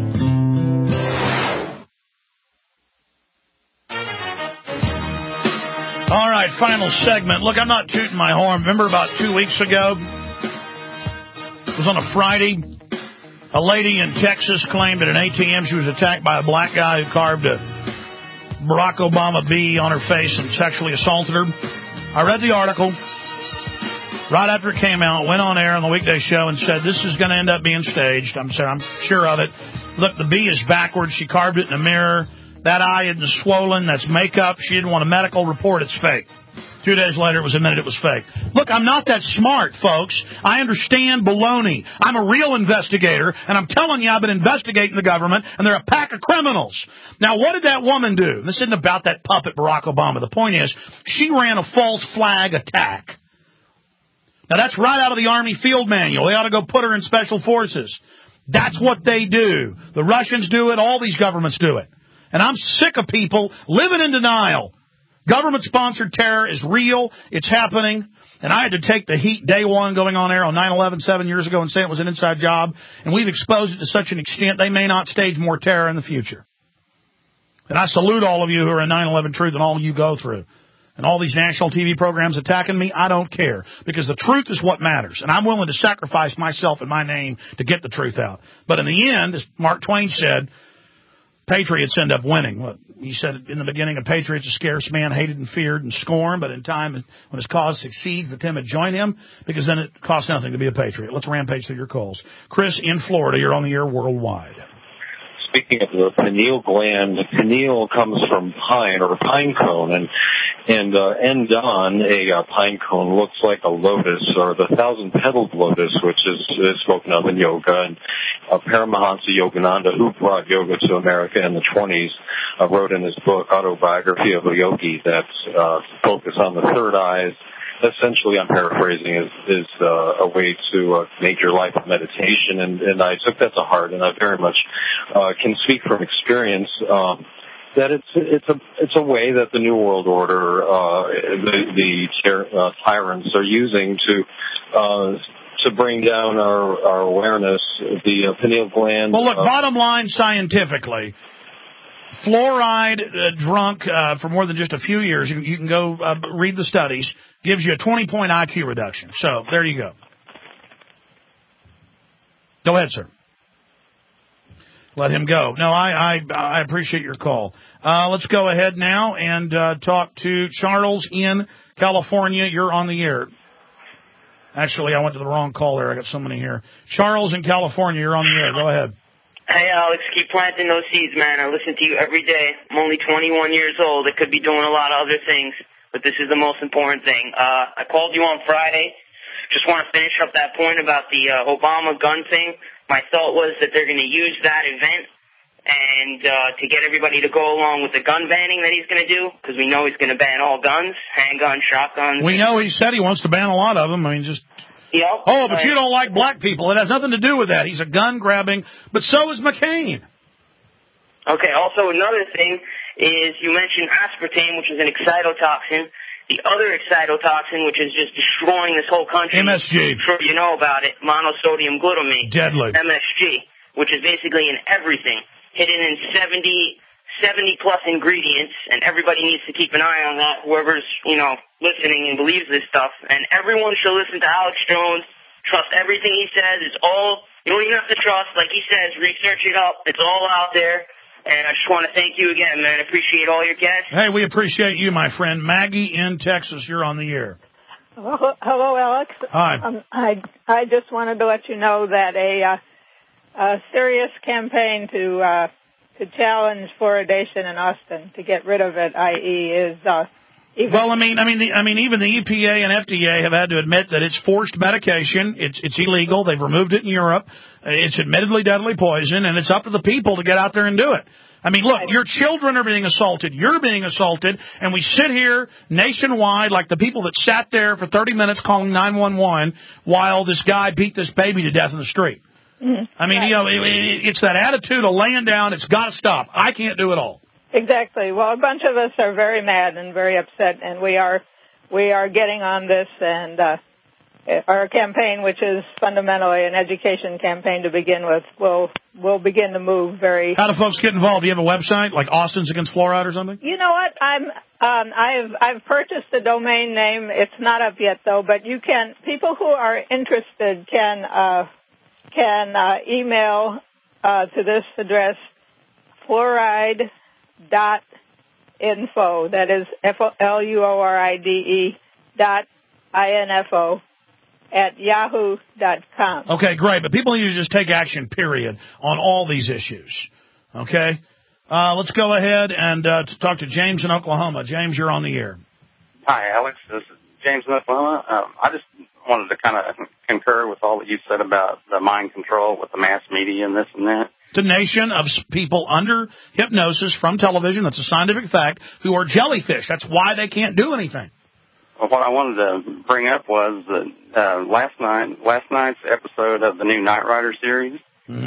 All right, final segment. Look, I'm not tooting my horn. Remember about 2 weeks ago, it was on a Friday, a lady in Texas claimed at an ATM she was attacked by a black guy who carved a Barack Obama B on her face and sexually assaulted her. I read the article right after it came out, went on air on the weekday show and said, this is going to end up being staged. I'm sure of it. Look, the B is backwards. She carved it in a mirror. That eye isn't swollen. That's makeup. She didn't want a medical report. It's fake. 2 days later, it was admitted it was fake. Look, I'm not that smart, folks. I understand baloney. I'm a real investigator, and I'm telling you, I've been investigating the government, and they're a pack of criminals. Now, what did that woman do? This isn't about that puppet Barack Obama. The point is, she ran a false flag attack. Now, that's right out of the Army field manual. They ought to go put her in special forces. That's what they do. The Russians do it. All these governments do it. And I'm sick of people living in denial. Government-sponsored terror is real. It's happening. And I had to take the heat day one going on air on 9/11 7 years ago and say it was an inside job. And we've exposed it to such an extent they may not stage more terror in the future. And I salute all of you who are in 9/11 Truth and all you go through. And all these national TV programs attacking me, I don't care. Because the truth is what matters. And I'm willing to sacrifice myself and my name to get the truth out. But in the end, as Mark Twain said, patriots end up winning. Look, he said in the beginning, a patriot's a scarce man, hated and feared and scorned. But in time, when his cause succeeds, the timid join him. Because then it costs nothing to be a patriot. Let's rampage through your calls. Chris in Florida, you're on the air worldwide. Speaking of the pineal gland, pineal comes from pine or pine cone, and endon, a pine cone, looks like a lotus or the 1,000-petaled lotus, which is spoken of in yoga. And Paramahansa Yogananda, who brought yoga to America in the 20s, wrote in his book Autobiography of a Yogi that focus on the third eyes. Essentially, I'm paraphrasing, is a way to make your life a meditation, and I took that to heart, and I very much can speak from experience that it's a way that the New World Order, the tyrants are using to bring down our awareness, the pineal gland. Well, look, bottom line, scientifically, fluoride drunk for more than just a few years, you can go read the studies, gives you a 20-point IQ reduction. So there you go. Go ahead, sir. Let him go. No, I appreciate your call. Let's go ahead now and talk to Charles in California. You're on the air. Actually, I went to the wrong call there. I got so many here. Charles in California, you're on the air. Go ahead. Hey, Alex, keep planting those seeds, man. I listen to you every day. I'm only 21 years old. I could be doing a lot of other things, but this is the most important thing. I called you on Friday. Just want to finish up that point about the Obama gun thing. My thought was that they're going to use that event and to get everybody to go along with the gun banning that he's going to do, because we know he's going to ban all guns, handguns, shotguns. We know he said he wants to ban a lot of them. I mean, just... Yep. Oh, but you don't like black people. It has nothing to do with that. He's a gun-grabbing, but so is McCain. Okay, also another thing is you mentioned aspartame, which is an excitotoxin. The other excitotoxin, which is just destroying this whole country. MSG. I'm sure you know about it. Monosodium glutamate. Deadly. MSG, which is basically in everything. Hidden in 70-plus ingredients, and everybody needs to keep an eye on that, whoever's, listening and believes this stuff. And everyone should listen to Alex Jones, trust everything he says. It's all, you don't even have to trust, like he says, research it up. It's all out there. And I just want to thank you again, man. I appreciate all your guests. Hey, we appreciate you, my friend. Maggie in Texas, you're on the air. Hello, Alex. Hi. I just wanted to let you know that a serious campaign to challenge fluoridation in Austin to get rid of it, i.e., is well, even the EPA and FDA have had to admit that it's forced medication. It's illegal. They've removed it in Europe. It's admittedly deadly poison, and it's up to the people to get out there and do it. I mean, look, your children are being assaulted. You're being assaulted, and we sit here nationwide like the people that sat there for 30 minutes calling 911 while this guy beat this baby to death in the street. Mm-hmm. I mean, it's that attitude of laying down. It's got to stop. I can't do it all. Exactly. Well, a bunch of us are very mad and very upset, and we are getting on this, and our campaign, which is fundamentally an education campaign to begin with, will begin to move very. How do folks get involved? Do you have a website like Austin's Against Fluoride or something? You know what? I've purchased the domain name. It's not up yet though, but you can. People who are interested can email to this address, fluoride.info. That is FLUORIDE.info at yahoo.com. Okay, great. But people need to just take action, period, on all these issues. Okay? Let's go ahead and talk to James in Oklahoma. James, you're on the air. Hi, Alex. This is James in Oklahoma. I just wanted to kind of concur with all that you said about the mind control with the mass media and this and that. It's a nation of people under hypnosis from television. That's a scientific fact, who are jellyfish. That's why they can't do anything. Well, what I wanted to bring up was that last night's episode of the new Knight Rider series,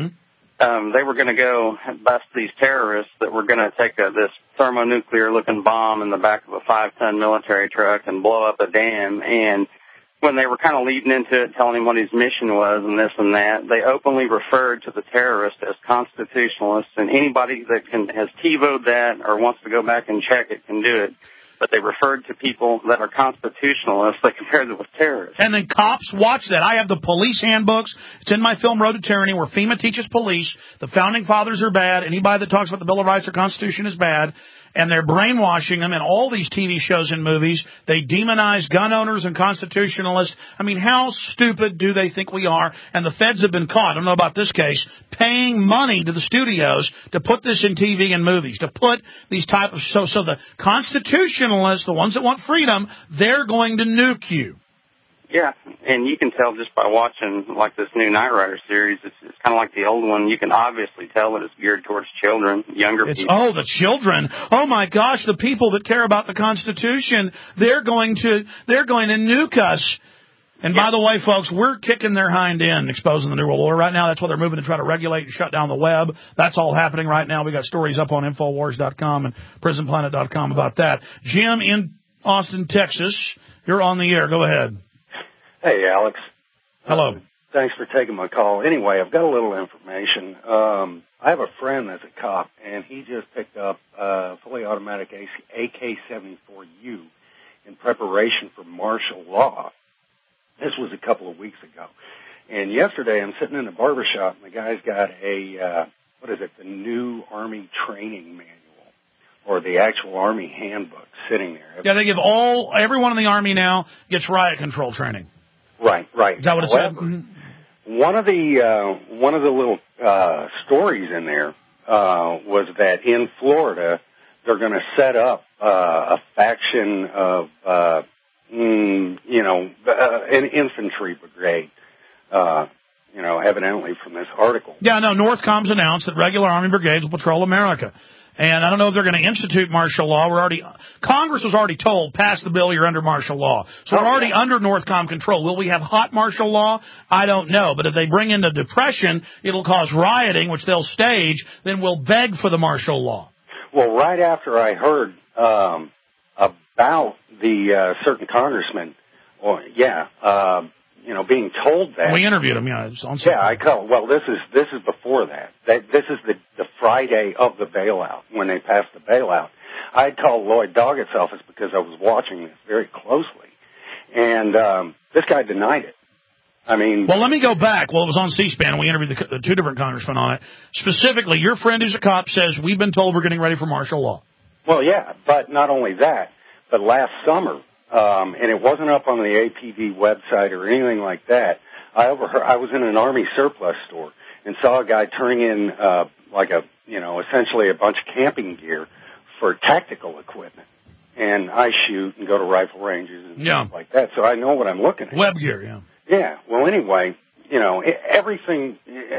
they were going to go bust these terrorists that were going to take this thermonuclear-looking bomb in the back of a 5-ton military truck and blow up a dam. And when they were kind of leading into it, telling him what his mission was and this and that, they openly referred to the terrorists as constitutionalists, and anybody that has TiVo'd that or wants to go back and check it can do it. But they referred to people that are constitutionalists. They compared them with terrorists. And then cops watch that. I have the police handbooks. It's in my film Road to Tyranny, where FEMA teaches police the Founding Fathers are bad. Anybody that talks about the Bill of Rights or Constitution is bad. And they're brainwashing them in all these TV shows and movies. They demonize gun owners and constitutionalists. I mean, how stupid do they think we are? And the feds have been caught, I don't know about this case, paying money to the studios to put this in TV and movies, to put these type of... So the constitutionalists, the ones that want freedom, they're going to nuke you. Yeah, and you can tell just by watching, like, this new Knight Rider series, it's kind of like the old one. You can obviously tell that it's geared towards children, younger people. Oh, the children. Oh, my gosh, the people that care about the Constitution, they're going to nuke us. And by the way, folks, we're kicking their hind end, exposing the New World Order right now. That's why they're moving to try to regulate and shut down the web. That's all happening right now. We got stories up on Infowars.com and PrisonPlanet.com about that. Jim in Austin, Texas, you're on the air. Go ahead. Hey, Alex. Hello. Thanks for taking my call. Anyway, I've got a little information. I have a friend that's a cop, and he just picked up a fully automatic AK-74U in preparation for martial law. This was a couple of weeks ago. And yesterday, I'm sitting in a barbershop, and the guy's got the new Army training manual, or the actual Army handbook sitting there. Yeah, they give everyone in the Army now gets riot control training. Right. Is that what it said? one of the little stories in there was that in Florida they're going to set up a faction of an infantry brigade. Evidently from this article. Yeah, no, Northcom's announced that regular Army brigades will patrol America. And I don't know if they're going to institute martial law. Congress was already told, pass the bill, you're under martial law. So we're already under Northcom control. Will we have hot martial law? I don't know. But if they bring in the depression, it'll cause rioting, which they'll stage. Then we'll beg for the martial law. Well, right after I heard about the certain congressman, being told that. We interviewed him, yeah. Well, this is before that. This is the Friday of the bailout, when they passed the bailout. I called Lloyd Doggett's office because I was watching this very closely. And this guy denied it. Well, let me go back. Well, it was on C-SPAN, and we interviewed the two different congressmen on it. Specifically, your friend who's a cop says, we've been told we're getting ready for martial law. Well, yeah, but not only that, but last summer, and it wasn't up on the APV website or anything like that. I was in an Army surplus store and saw a guy turning in essentially a bunch of camping gear for tactical equipment. And I shoot and go to rifle ranges and stuff like that, so I know what I'm looking at. Web gear, yeah. Yeah. Well, anyway, everything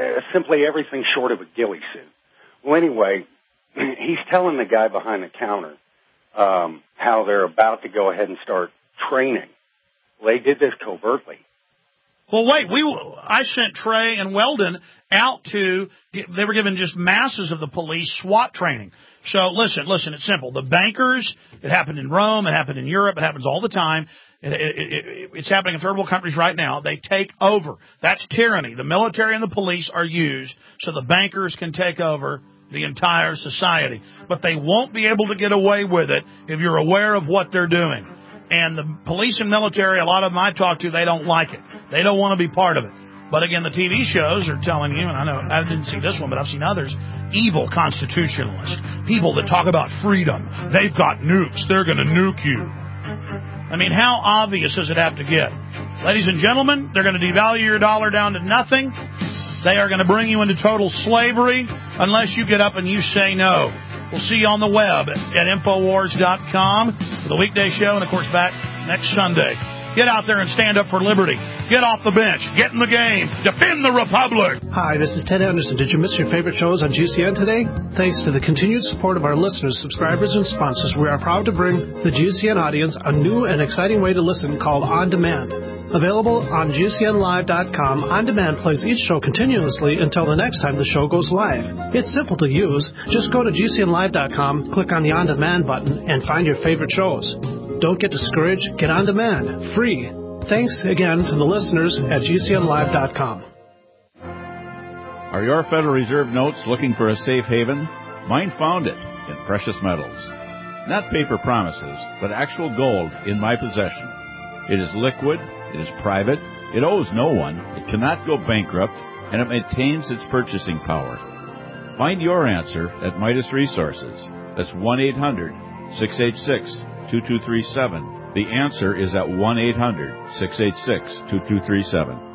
short of a ghillie suit. Well, anyway, he's telling the guy behind the counter how they're about to go ahead and start training. Well, they did this covertly. Well, wait, I sent Trey and Weldon out they were given just masses of the police SWAT training. So listen, it's simple. The bankers, it happened in Rome, it happened in Europe, it happens all the time. It's happening in third world countries right now. They take over. That's tyranny. The military and the police are used so the bankers can take over the entire society. But they won't be able to get away with it if you're aware of what they're doing. And the police and military, a lot of them I talk to, they don't like it. They don't want to be part of it. But again, the TV shows are telling you, and I know I didn't see this one, but I've seen others, evil constitutionalists, people that talk about freedom. They've got nukes. They're going to nuke you. How obvious does it have to get? Ladies and gentlemen, they're going to devalue your dollar down to nothing. They are going to bring you into total slavery unless you get up and you say no. We'll see you on the web at Infowars.com for the weekday show, and, of course, back next Sunday. Get out there and stand up for liberty. Get off the bench. Get in the game. Defend the Republic. Hi, this is Ted Anderson. Did you miss your favorite shows on GCN today? Thanks to the continued support of our listeners, subscribers, and sponsors, we are proud to bring the GCN audience a new and exciting way to listen called On Demand. Available on GCNlive.com, On Demand plays each show continuously until the next time the show goes live. It's simple to use. Just go to GCNlive.com, click on the On Demand button, and find your favorite shows. Don't get discouraged. Get On Demand. Free. Thanks again to the listeners at GCNlive.com. Are your Federal Reserve notes looking for a safe haven? Mine found it in precious metals. Not paper promises, but actual gold in my possession. It is liquid. It is private. It owes no one. It cannot go bankrupt, and it maintains its purchasing power. Find your answer at Midas Resources. That's 1-800-686-2237. The answer is at 1-800-686-2237.